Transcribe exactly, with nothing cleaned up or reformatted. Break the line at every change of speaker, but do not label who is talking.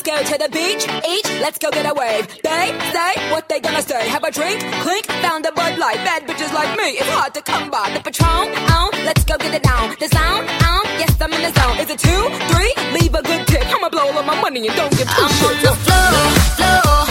go to the beach, each, let's go get a wave. They say what they gonna say. Have a drink, clink, found a Bud Light. Bad bitches like me, it's hard to come by. The Patron, on, let's go get it down. The sound, on, yes, I'm in the zone. Is it two, three? Leave a good tip. I'ma blow all of my money and don't give two
I'm
shits.
on the floor, floor.